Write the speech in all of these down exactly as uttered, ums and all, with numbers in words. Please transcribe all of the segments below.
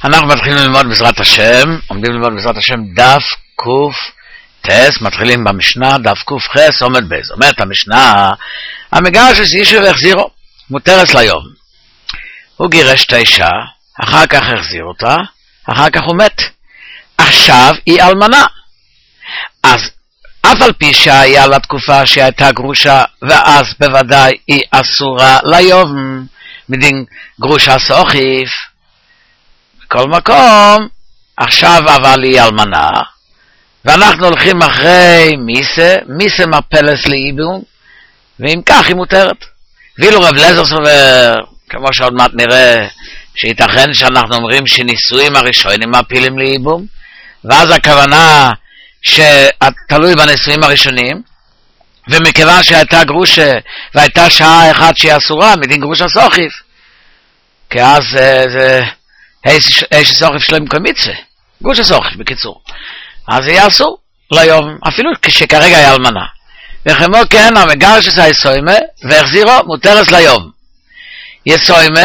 אנחנו מתחילים ללמוד בעזרת השם, עומדים ללמוד בעזרת השם דף קוף טס, מתחילים במשנה, דף קוף חס עומד בייז. אומרת המשנה, המגרש אישו והחזירו, מותרס ליום. הוא גירש את האישה, אחר כך החזיר אותה, אחר כך הוא מת. עכשיו היא אלמנה. אז אף על פי שהיה לה תקופה שהייתה גרושה, ואז בוודאי היא אסורה ליום, מדין גרושה סוכיף. בכל מקום, עכשיו אבל היא אלמנה, ואנחנו הולכים אחרי מיסה, מיסה מפלס לאיבום, ואם כך היא מותרת. ואילו רב לזר סובר, כמו שעוד מעט נראה, שייתכן שאנחנו אומרים שנישואים הראשונים מפילים לאיבום, ואז הכוונה שתלוי בנישואים הראשונים, ומכיוון שהייתה גרושה, והייתה שעה אחת שהיא אסורה, מדין גרושה סוכיף, כי אז זה... איש סוכיף שלהם כמיצה, גרושה סוכיף בקיצור. אז זה יהיה אסור ליום, אפילו כשכרגע היה אלמנה. וכמו כן, המגרש עשה יסוימה, והחזירו מותרס ליום. יסוימה,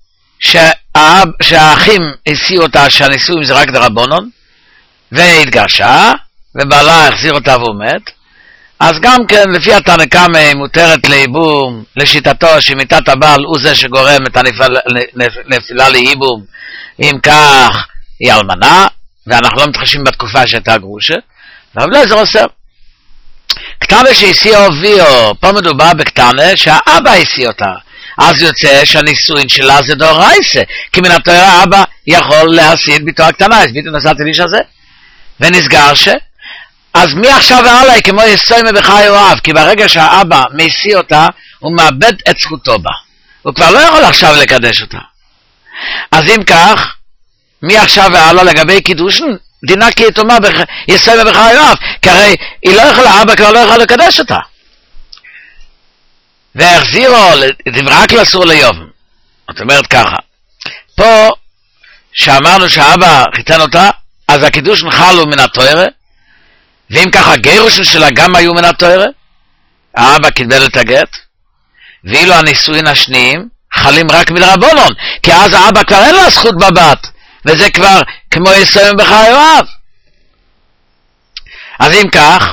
שהאחים הסיעו אותה שהנישואים זה רק דרבנן, והתגרשה, ובעלה החזיר אותה והוא מת. אז גם כן, לפי התנא קמא היא מותרת לייבום, לשיטתו שמיתת הבעל הוא זה שגורם את הנפילה לייבום, אם כך היא אלמנה, ואנחנו לא מתחשים בתקופה שהייתה גרושה, אבל זה עושה. קטנה שהסיע אביו, פה מדובר בקטנה שהאבא הסיע אותה, אז יוצא שהנישואין שלה זה דאורייסה, כי מן התורה האבא יכול להסיע ביתו הקטנה, אז ביתו נסעת אליש הזה, ונסגר ש... אז מי עכשיו והלאה כמו יסוימה בחי אוהב, כי ברגע שהאבא מסיע אותה, הוא מאבד את זכותו בה, הוא כבר לא יכול עכשיו לקדש אותה. אז אם כך, מי עכשיו והלאה לגבי קידושן, דינה כי יתומה יסוימה בחי אוהב, כי הרי היא לא יכולה, האבא כבר לא יכול לקדש אותה. והחזירו, רק לאסור ליום. זאת אומרת ככה, פה שאמרנו שהאבא חיתן אותה, אז הקידושן חלו מן התורה, ואם ככה גירושן שלה גם היו מן התורה, האבא קיבל את הגט, ואילו הנישואין השניים חלים רק מדרבנן, כי אז האבא כבר אין לה זכות בבת, וזה כבר כמו יסוים בחי אוהב. אז אם כך,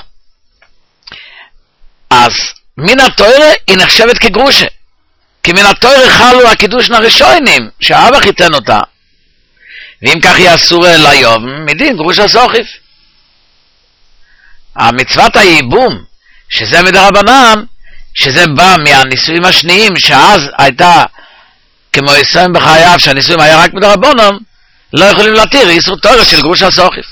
אז מן התורה היא נחשבת כגרושה, כי מן התורה חלו הקידושן הראשונים, שהאבא חיתן אותה, ואם כך היא אסורה ליום, מדין גרושה סוכיף. המצוות הייבום, שזה מדרבנן, שזה בא מהנישואים השניים, שאז הייתה כמו יסוים בחייו, שהנישואים היה רק מדרבנן, לא יכולים להתיר איסור תורה של גרושה סוכיף.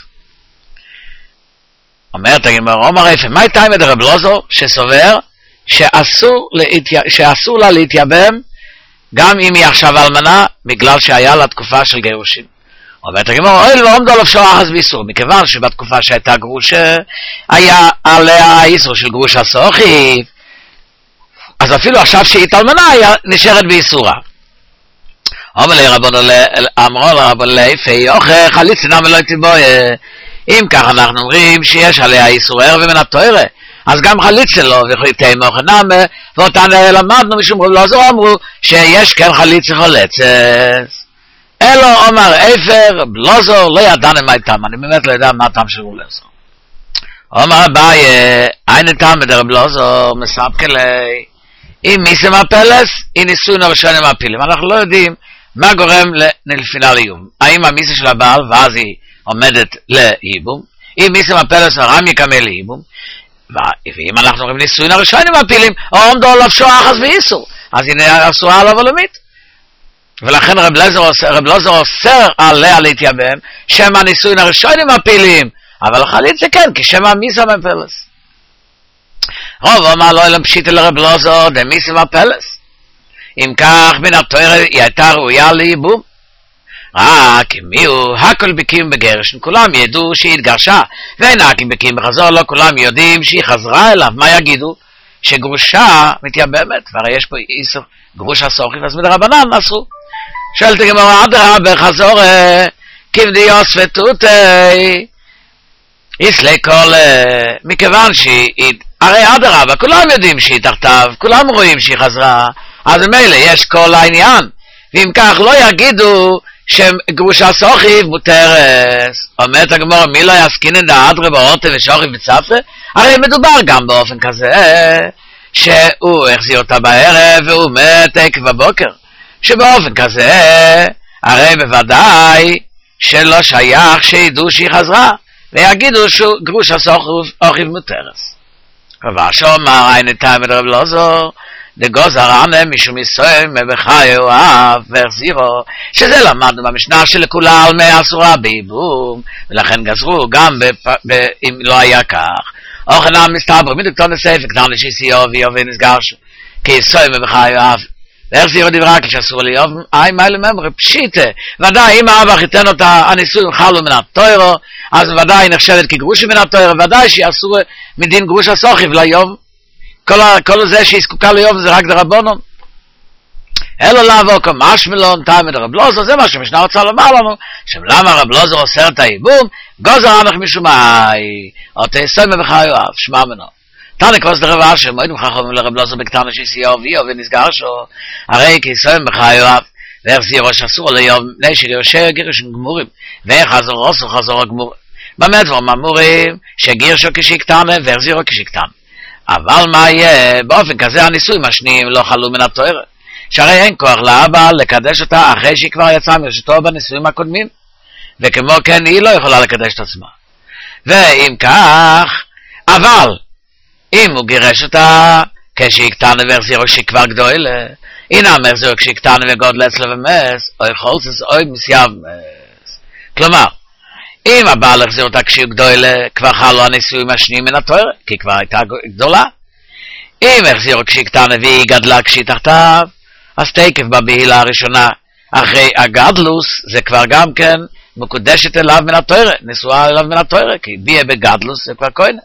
אומרת הגמרא, אומר איפה, מה הייתה עם רב לוזר שסובר שאסור, להתי... שאסור לה להתייבם גם אם היא עכשיו אלמנה, בגלל שהיה לה תקופה של גירושים. אומרת הגמרא, אוי לא עומדו לפשוע אחז באיסור, מכיוון שבתקופה שהייתה גרושה, היה עליה האיסור של גרושה סוכיף, אז אפילו עכשיו שהיא אלמנה, היא נשארת באיסורה. אומר לי רבנו, אמרו לרבנו לאיפה, יוכה חליץ נמי לא תבויה, אם כך אנחנו אומרים שיש עליה איסור ערב מן התורה, אז גם חליץ לא, וכי מוכן נמי, ואותן למדנו משום רב לוזר אמרו, שיש כן חליץ וחולצת. אלו אומר איפר, בלוזר, לא ידענו מה איתם, אני באמת לא יודע מה הטעם של בלוזר. אומר אביי, אין איתם בדרב בלוזר, מספק אלי, אם מיסה מפלס, היא נישואין הראשונים מפילים. אנחנו לא יודעים מה גורם לנפילה לאיבום. האם המיסה של הבעל, ואז היא עומדת לאיבום, אם מיסה מפלס הרם יקמא לאיבום, ואם אנחנו רואים נישואין הראשונים מפילים, או עומדו לפשוע אחז ואיסור, אז היא אסורה עליו עולמית. ולכן רב לוזר אוסר עליה להתייבם, שם הנישואין הראשונים מפילים, אבל חליץ זה כן, כי שם המיסה מפלס. רוב אמר לא אלם פשיטה לרב לוזר, דמיסה מפלס. אם כך, מן התורה היא הייתה ראויה לייבום. רק מי הוא, הכל בקים בגרשן, כולם ידעו שהיא התגרשה, ואין הקים בקים בחזור, לא כולם יודעים שהיא חזרה אליו. מה יגידו? שגרושה מתייבמת, והרי יש פה איסור גרושה סוכיף, אז מדרבנן אסרו. שואלת הגמרא, אדרבה בחזור, כבדיוס ותותי, איסלי כל, מכיוון שהיא, הרי אדרבה, כולם יודעים שהיא תחתיו, כולם רואים שהיא חזרה, אז מילא יש כל העניין, ואם כך לא יגידו שגרושה סוכיב מותרס. אומרת הגמרא, מי לא יסקינן דאדרי באורטה ושוכיב בצפרא? הרי מדובר גם באופן כזה שהוא החזיר אותה בערב והוא מת עקב בבוקר, שבאופן כזה הרי בוודאי שלא שייך שידעו שהיא חזרה ויגידו שגרושה סוכיב מותרס. אבל שאומר אין טעם רב אלעזר דגוזר ענה משום יסוים בחיו אף והחזירו, שזה למדנו במשנה שלכולה על מאה אסורה בייבום, ולכן גזרו גם אם לא היה כך. אוכנם מסתבר מדוקטור נסף וקטן לשיסיו ויובי נסגרש כי יסוים בחיו אף והחזירו דברה כשאסור ליוב אי מיילה ממרי פשיטה. ודאי אם האבא חיתן אותה הנישואים חלו מן התוירו, אז ודאי נחשבת כגרושי מן התוירו, ודאי שיאסור מדין גרוש הסוכיב ליוב. כל, כל זה שהיא זקוקה ליוב זה רק דרבנן. אלו לעבור כמשמלון טעם דרב אלעזר, זה מה שמשנה רוצה לומר לנו, שלמה רב אלעזר אוסר את הייבום, גוזר עמך משום מאי, או תסוים בחיו אף, שמע מנו. תנא כוס דרב אשר, מועדים חכמים לרב אלעזר בקטנה שיסיו ויו ונסגר שו, הרי כי סוים בחיו אף, והחזירו שאסור ליוב, נשי ליושר גירושין גמורים, וחזור עשו חזור הגמורים. באמת דבר ממורים, שגירשו כשיקטנה והחזירו כשיקטנה. אבל מה יהיה? באופן כזה הנישואים השניים לא חלו מן התורה, שהרי אין כוח לאבא לקדש אותה אחרי שהיא כבר יצאה מרשתו בנישואים הקודמים, וכמו כן היא לא יכולה לקדש את עצמה. ואם כך, אבל אם הוא גירש אותה כשהיא קטנה והחזירו שהיא כבר גדולה, הנה המחזירו כשהיא קטנה וגודלה אצלה ומס, אוי חולצס אוי מסייב מס. כלומר, אם הבעל החזיר אותה כשהיא גדולה, כבר חלו הנישואים השניים מן התורה, כי היא כבר הייתה גדולה. אם החזירו כשהיא קטנה והיא גדלה כשהיא תחתיו, אז תקף בבהילה הראשונה אחרי הגדלוס, זה כבר גם כן מקודשת אליו מן התורה, נשואה אליו מן התורה, כי ביה בגדלוס זה כבר כהנה.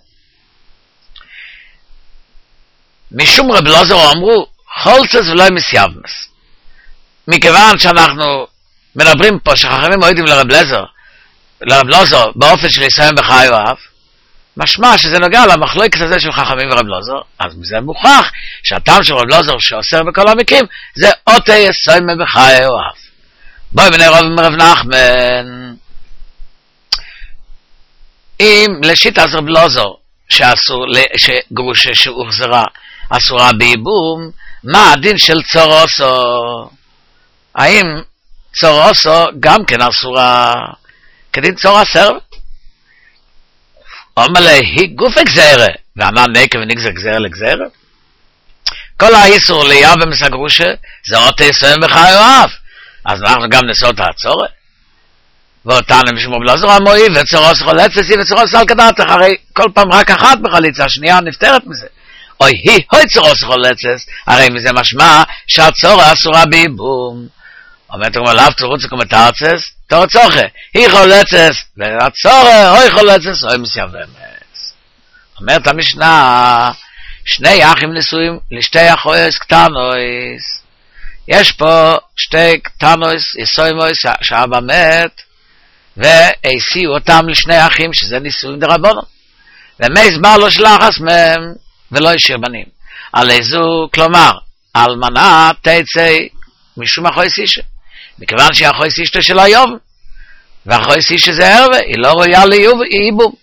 משום רב אלעזר אמרו, חולצס ולא מסייבמס. מכיוון שאנחנו מדברים פה שחכמים מועדים לרב אלעזר, לרב אלעזר באופן של יסיים בחיו אף, משמע שזה נוגע למחלוקת הזה של חכמים ורב אלעזר, אז מזה מוכח שהטעם של רב אלעזר שאוסר בכל המקרים זה אותי יסיים בחיו אף. בואי בני רב מרב נחמן, אם לשיטת רב אלעזר שאסור, שגרושה שהוחזרה אסורה בייבום, מה הדין של צורוסו? האם צורוסו גם כן אסורה כדין צורה סרבת? אומר לה, היא גוף הגזרה, ואמר נקב ונגזר גזרה לגזרה. כל האיסור ליאב ומסגרושה, זה אותי יסוים בחיו אף. אז אנחנו גם נשאול את הצורה. ואותנו משום רב אלעזר המועי, וצורוס חולצת, וצורוס על כדתך, הרי כל פעם רק אחת בחליצה, השנייה נפטרת מזה. אוי, היא, אוי צורוס חולצת, הרי מזה משמע שהצורה אסורה בייבום. אומרת כמו לאו תורוצה כמו תרצס, תורצוכה, היא חולצס, והצורה, אוי חולצס, אוי מסייבמס. אומרת המשנה, שני אחים נשואים לשתי אחויס קטנויס. יש פה שתי קטנויס, יסוימויס, שאבא מת, והסיעו אותם לשני אחים, שזה נישואים דרבנן. ומייס בא לו שלחס מהם, ולא ישיר בנים. על איזו, כלומר, אלמנה תצא משום אחויס אישה. מכיוון שהחויס אישתו של היום, והחויס אישה זה הרבה, היא לא ראויה לייבום.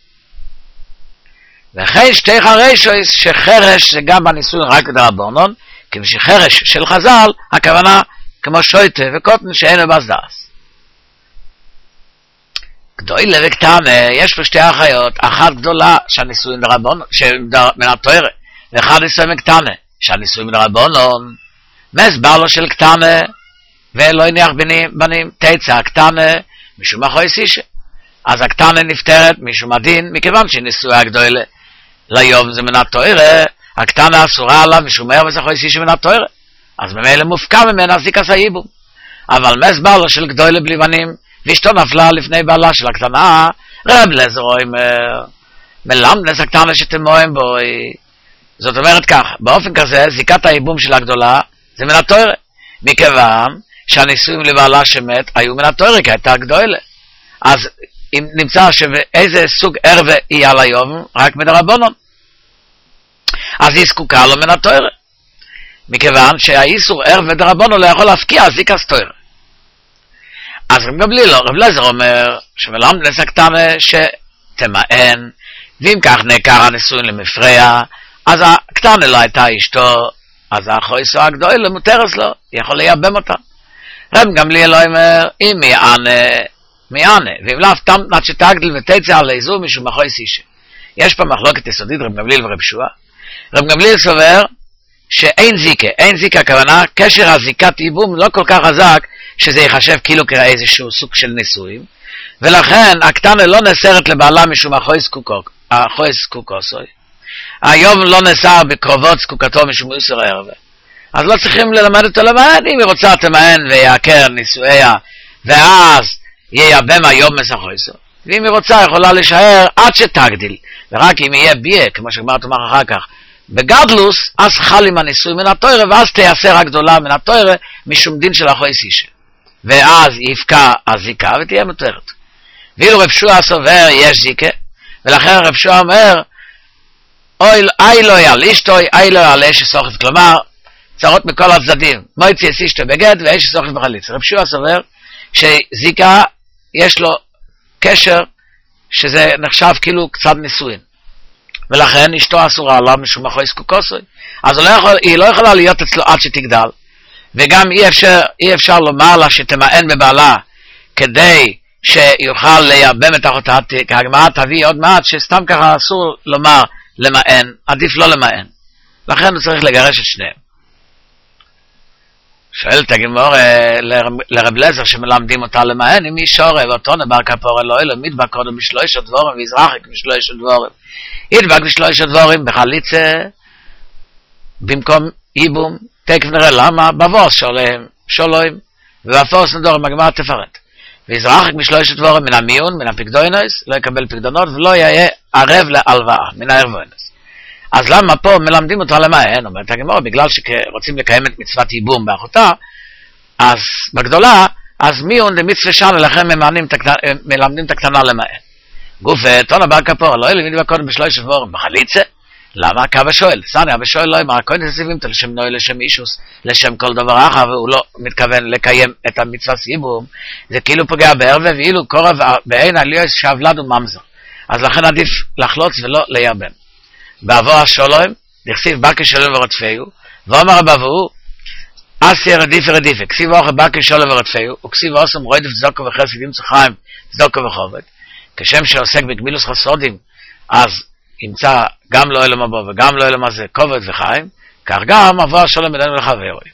וכן שתי חרשויס, שחרש זה גם בניסוי רק דרבנן, כי שחרש של חז"ל, הכוונה כמו שויטה וקוטן שאין בבסדס. גדולה וקטנה, יש פה שתי אחיות, אחת גדולה שהניסוי דרבנן, מן התורה, ואחד ניסוי מקטנה, שהניסוי מדרבנן, מסבר לו של קטנה, ולא יניח בנים, בנים, תצא הקטנה, משום אחויס אישה. אז הקטנה נפטרת משום הדין, מכיוון שהיא נשואה גדולה. ליום זה מן התורה, הקטנה אסורה עליו משום מהר וזה אחויס אישה מן התורה. אז ממילא מופקע ממנה זיקס הייבום. אבל מסבר לו של גדולה בלי בנים, ואשתו נפלה לפני בעלה של הקטנה, רב אלעזר אומר, מלמדנס הקטנה שתמוהם בוי. זאת אומרת כך, באופן כזה, זיקת הייבום של הגדולה, זה מן התורה. מכיוון שהנישואים לבעלה שמת היו מן התורה, כי הייתה גדולה. אז אם נמצא שאיזה סוג ערווה היא על היום, רק מדרבנן. אז היא זקוקה לו מן התורה. מכיוון שהאיסור ערווה דרבנן לא יכול להפקיע זיקס תורה. אז רב גמליאל, רב אליעזר אומר, שמלמד נס הקטנה שתמאן, ואם כך נעקר הנישואין למפרע, אז הקטנה לא הייתה אשתו, אז החויסו הגדול מותרס לו, יכול לייבם אותה. רב גמליאל אומר, אם מיענה, מיענה, ואם לאו תמת שתגדל ותצא על איזור משום החויס אישה. יש פה מחלוקת יסודית, רב גמליאל ורב שועה. רב גמליאל סובר שאין זיקה, אין זיקה הכוונה, קשר הזיקת ייבום לא כל כך חזק, שזה יחשב כאילו כאיזשהו סוג של נישואים, ולכן הקטנה לא נסרת לבעלה משום החויס קוקוסוי. היום לא נסר בקרובות זקוקתו משום איסור הערב. אז לא צריכים ללמד אותו למען, אם היא רוצה תמען ויעקר נישואיה, ואז ייבם היום מסחויסו. ואם היא רוצה יכולה להישאר עד שתגדיל, ורק אם יהיה ביה, כמו שגמר תאמר אחר כך, בגדלוס, אז חל עם הנישואי מן התוירה, ואז תייסר הגדולה מן התוירה, משום דין של החויס אישה. ואז יפקע הזיקה ותהיה מותרת. ואילו רב שועה סובר יש זיקה, ולכן רב שועה אומר, אי לא יעל אשתוי, אי לא יעל אש סוחף, כלומר, צרות מכל הצדדים, מויצי יש אשתוי בגד ואש סוחף בחליץ. רב שועה סובר שזיקה יש לו קשר שזה נחשב כאילו קצת נישואין. ולכן אשתו אסורה עליו משום החויס קוקוסוי. אז לא יכול, היא לא יכולה להיות אצלו עד שתגדל. וגם אי אפשר, אי אפשר לומר לה שתמען בבעלה כדי שיוכל לייבם את אחותה, כי הגמרא תביא עוד מעט שסתם ככה אסור לומר למען, עדיף לא למען. לכן הוא צריך לגרש את שניהם. שואלת הגמרא לרב אליעזר שמלמדים אותה למען, אם היא שורה ואותו נבר כפורה לא אלו, מדבק קודם בשלושה דבורים ויזרחק בשלושה דבורים. ידבק בשלושה דבורים בחליצה, במקום ייבום, תקף נראה למה, בבוס שולהם, שולוים, ובפוס נדורים הגמרא תפרט. ויזרחק בשלושה דבורים מן המיון, מן הפקדוינס, לא יקבל פקדונות ולא יהיה ערב להלוואה, מן הערבוינס. אז למה פה מלמדים אותה למען? אומרת הגמרא, בגלל שרוצים לקיים את מצוות ייבום באחותה, אז בגדולה, אז מיון דמצווה שנה לכם מלמדים את הקטנה למען. גוף תונה בר כפורה, לא אלה מדבר קודם בשלושה דבורים בחליצה, למה? כי אבא שואל, סני אבא שואל לא אמר, כהן תסיבים אותו לשם נוי, לשם אישוס, לשם כל דבר אחר, והוא לא מתכוון לקיים את המצווה ייבום, זה כאילו פוגע בערווה, ואילו קורב בעין עליוס שהבלד הוא ממזר. אז לכן עדיף לחלוץ ולא לייבם. בעבור השולוים, דכסיב בקי שולו ורדפהו, ואומר הבבו, אסי רדיף רדיפה, כסיב אוכל בקי שולו ורדפהו, וכסיב אוסם רוידף צדוקו וחסד עם צחיים, צדוקו וחובד, כשם שעוסק בגמילוס חסודים, אז ימצא גם לא אלו מבוא וגם לא אלו מה זה כובד וחיים, כך גם עבור השולום בינינו לחברוי.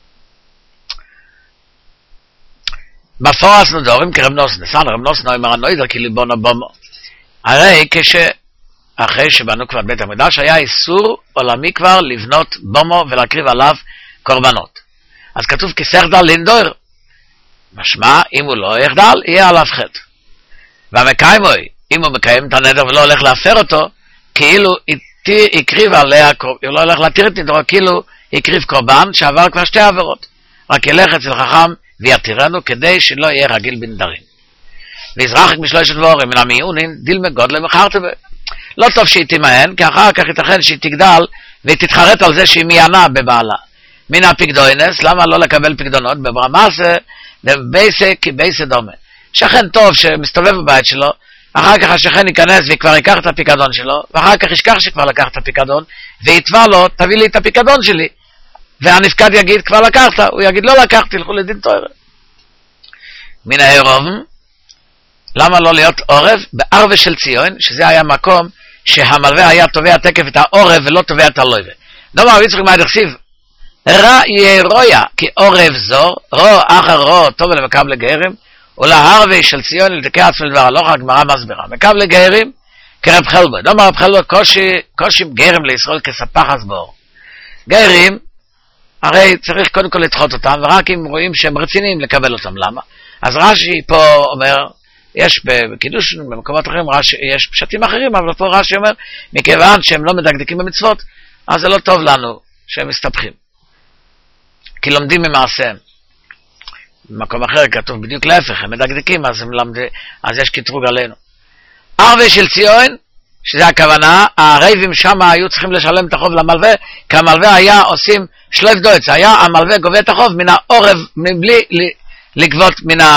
בפורס נדורים כרב נוס נסן, רב נוס נאמר הנוידר כי ליבון הבומו. הרי כשאחרי שבנו כבר בית המקדש היה איסור עולמי כבר לבנות בומו ולהקריב עליו קורבנות. אז כתוב כסרדל לינדויר. משמע, אם הוא לא יחדל, יהיה עליו חטא. והמקיימוי, אם הוא מקיים את הנדר ולא הולך להפר אותו, כאילו יקריב עליה, הוא לא הולך להתיר את נדרו, כאילו יקריב קורבן שעבר כבר שתי עבירות. רק ילך אצל חכם ויתירנו כדי שלא יהיה רגיל בנדרים. ויזרחק משלושת דבורים מן המיונים, דילמה גודלה מחרטבה. לא טוב שהיא תימהן, כי אחר כך ייתכן שהיא תגדל והיא תתחרט על זה שהיא מיינה בבעלה. מן הפקדוינס, למה לא לקבל פקדונות? בברמסה, בבייסה כי בייסה דומה. שכן טוב שמסתובב בבית שלו, אחר כך השכן ייכנס וכבר ייקח את הפיקדון שלו, ואחר כך ישכח שכבר לקח את הפיקדון, ויתבע לו, תביא לי את הפיקדון שלי. והנפקד יגיד, כבר לקחת, הוא יגיד, לא לקחת, תלכו לדין תורה. מן הערב, למה לא להיות עורב? בערבה של ציון, שזה היה מקום שהמלווה היה תובע תקף את העורב ולא תובע את הלווה. דומה יצחק מה דכסיב, רע ירויה, כי עורב זור, רו אחר רו, טוב למקב לגרם, ולהרבי של ציון לדכא עצמי לדבר הלוך, הגמרא מסבירה. מקב לגרים, כרב חלבו. דומה רב חלבו, קושים גרם לישראל כספח הסבור. גרים, הרי צריך קודם כל לדחות אותם, ורק אם רואים שהם רציניים לקבל אותם. למה? אז רש"י פה אומר, יש בקידוש, במקומות אחרים, רש"י, יש פשטים אחרים, אבל פה רש"י אומר, מכיוון שהם לא מדקדקים במצוות, אז זה לא טוב לנו שהם מסתבכים. כי לומדים ממעשיהם. במקום אחר כתוב בדיוק להפך, הם מדקדקים, אז, הם למד... אז יש קטרוג עלינו. ערבי של ציון, שזה הכוונה, הרייבים שם היו צריכים לשלם את החוב למלווה, כי המלווה היה עושים שלב דויץ, היה המלווה גובה את החוב מן העורב, מבלי לגבות מן ה...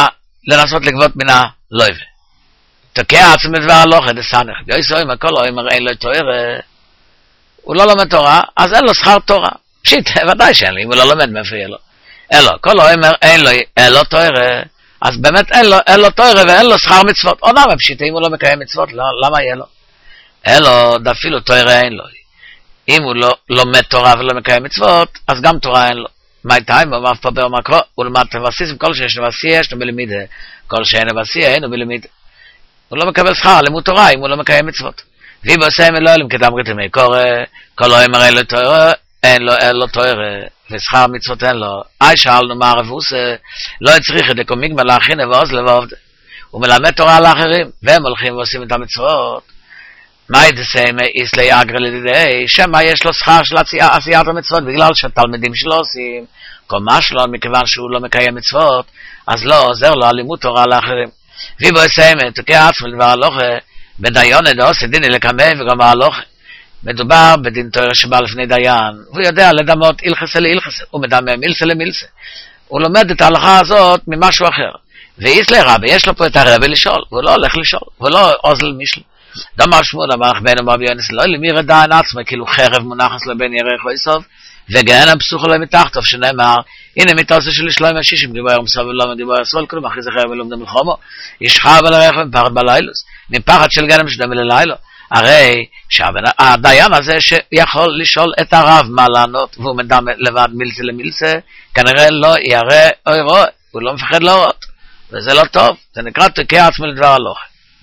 לנסות לגבות מן הלויבה. תוקע עצמו בדבר הלוכה, דסנך. יויסו אם הכל לא אומר אין לו תורה, הוא לא לומד תורה, אז אין לו שכר תורה. פשיט, ודאי שאין לי, אם הוא לא לומד מאיפה יהיה לו. אין לו, כל לא אומר אין לו, אין לו תורה, אז באמת אין לו, אין לו תורה ואין לו שכר מצוות. או למה פשיט, אם הוא לא מקיים מצוות, לא, למה יהיה לו? אין לו, דפילו תורה אין לו. אם הוא לא לומד תורה ולא מקיים מצוות, אז גם תורה אין לו. מה הייתה? אם הוא אמר פה במקרו, הוא למד תבסיס, וכל שיש נבסיע, יש לו בלמידה. כל שאין נבסיע, אין לו בלמידה. הוא לא מקבל שכר, לימוד תורה, אם הוא לא מקיים מצוות. ואם הוא עושה מלא, אם כדם רתמי קורא, כל לא אמר אין לו תורה, אין לו, אין לו תורה, ושכר מצוות אין לו. אי שאלנו מה הרבוס, לא הצריך את הקומיגמה להכין ועוז לבעובד. הוא מלמד תורה לאחרים, והם הולכים ועושים את המצוות. מה ידעשה איסלי אגרה לדידי, שמה יש לו שכר של עשיית המצוות, בגלל שהתלמידים שלו עושים, כל מה שלו, מכיוון שהוא לא מקיים מצוות, אז לא עוזר לו הלימוד תורה לאחרים. ויבו יסיימת, תוקע עצמו לדבר הלוכה, בדיון עושה דיני לקמא וגם ההלוכה. מדובר בדין תורה שבא לפני דיין, והוא יודע לדמות אילחסה לאילחסה, הוא מדמה מילסה למילסה. הוא לומד את ההלכה הזאת ממשהו אחר. ואיסלי רבי, יש לו פה את הרבי לשאול, והוא לא הולך לשאול, והוא לא עוזל מישהו. דמר שמואל אמר רבנו רבי יונס לא למיר עדיין עצמו כאילו חרב מונחס לבן ירח ויסוב וגאנה פסוך לו מתחתיו שנאמר הנה מתעשה של שלוים השישים דיבור יום סבב לא מדיבור יסבול כלום אחרי זה חרב ולומד מלחומו ישחב על הרח ומפחד בלילוס מפחד של גאנה משדם ללילה הרי שהדיין הזה שיכול לשאול את הרב מה לענות והוא מדם לבד מילסה למילסה כנראה לא יראה או יראה הוא לא מפחד להראות וזה לא טוב זה נקרא תוקע עצמו לדבר הלוכה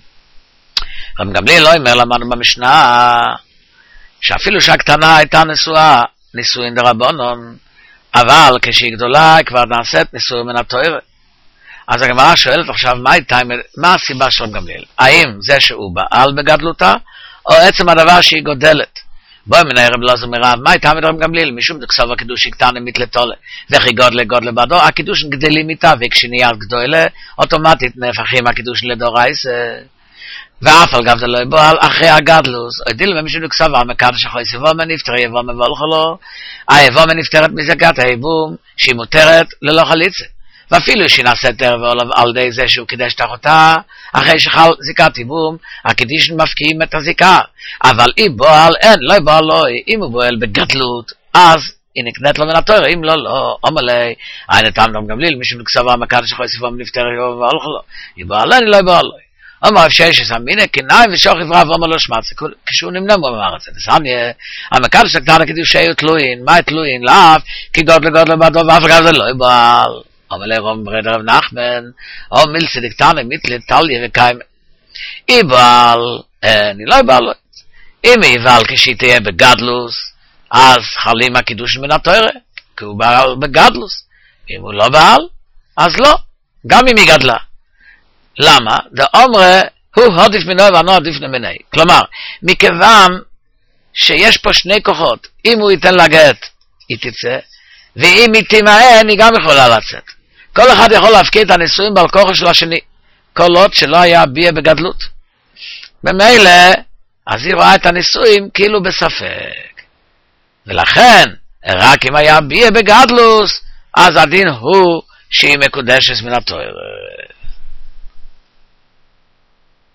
רב גמליאל לא אומר למדנו במשנה שאפילו שהקטנה הייתה נשואה נישואין דרבנן אבל כשהיא גדולה היא כבר נעשית נישואין מן התורה אז הגמרא שואלת עכשיו מה, הייתה, מה הסיבה של רב גמליאל האם זה שהוא בעל בגדלותה או עצם הדבר שהיא גודלת בואי מן הרב אלעזר מרב מה הייתה מרב גמליאל משום דכסוב הקידוש קטנה מתלתולה וכי גודלה גודלה בעדו הקידוש גדלים איתה וכשנהיה גדולה אוטומטית נהפכים הקידוש לדורייס ואף על גב זה לא יבועל אחרי הגדלוס או ידיל ומשהו נקסבה המקדש אחרי סיבו מנפטר יבוא מבולך לו היבוא מנפטרת מזקת היבום שהיא מותרת ללא חליצה ואפילו שהיא נעשית ערב על ידי זה שהוא קידש את אחותה אחרי שחל זיקת יבום הקידיש מפקיעים את הזיקה אבל אם בועל אין לא יבועל לא אם הוא בועל בגדלות אז היא נקנית לו מן התורה אם לא לא אומלי אין את העם גמליאל משהו נקסבה המקדש אחרי סיבו מנפטר יבוא מבולך לו יבועל אין לא יבועל לא אמר שיש סמינה כנאי ושוך יברב אמר לו שמץ כשהוא נמנע הוא אמר את זה וסמיה המקדש הקטנה קדיושי תלוין מה תלוין לאף כי גודל גודל בעדו ואף אגב זה לא יבעל אמר לי רוב מרד רב נחמן או מילסי דקטנה מיתלי טליה וקיים יבעל אני לא יבעל אם יבעל כשהיא תהיה בגדלוס אז חלים הקידוש מן התורה כי הוא בעל בגדלוס אם הוא לא בעל אז לא גם אם היא גדלה למה? דאמרה הוא עדיף מנוי ואנו עדיף ממני. כלומר, מכיוון שיש פה שני כוחות, אם הוא ייתן לה גט, היא תצא, ואם היא תימהן, היא גם יכולה לצאת. כל אחד יכול להפקיד את הנישואים בעל כוחו של השני, כל עוד שלא היה ביע בגדלות. במילא, אז היא רואה את הנישואים כאילו בספק. ולכן, רק אם היה ביע בגדלוס, אז הדין הוא שהיא מקודשת מן התורה.